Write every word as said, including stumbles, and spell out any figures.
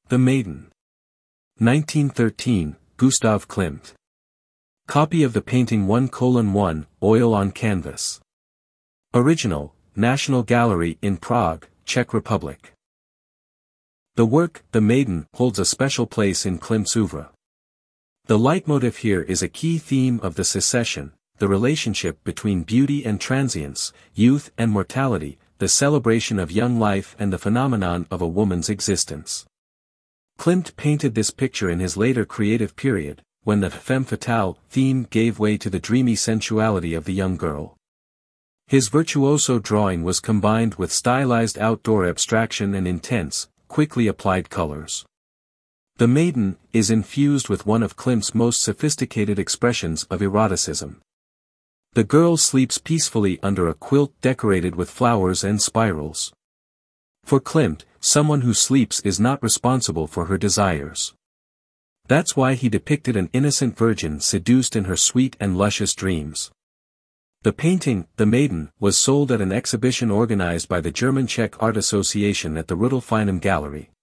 The Maiden. nineteen thirteen, Gustav Klimt. Copy of the painting one colon one, oil on canvas. Original, National Gallery in Prague, Czech Republic. The work, The Maiden, holds a special place in Klimt's oeuvre. The leitmotif here is a key theme of the secession, the relationship between beauty and transience, youth and mortality, the celebration of young life and the phenomenon of a woman's existence. Klimt painted this picture in his later creative period, when the femme fatale theme gave way to the dreamy sensuality of the young girl. His virtuoso drawing was combined with stylized outdoor abstraction and intense, quickly applied colors. The Maiden is infused with one of Klimt's most sophisticated expressions of eroticism. The girl sleeps peacefully under a quilt decorated with flowers and spirals. For Klimt, someone who sleeps is not responsible for her desires. That's why he depicted an innocent virgin seduced in her sweet and luscious dreams. The painting, The Maiden, was sold at an exhibition organized by the German Czech Art Association at the Rudolfinum Gallery.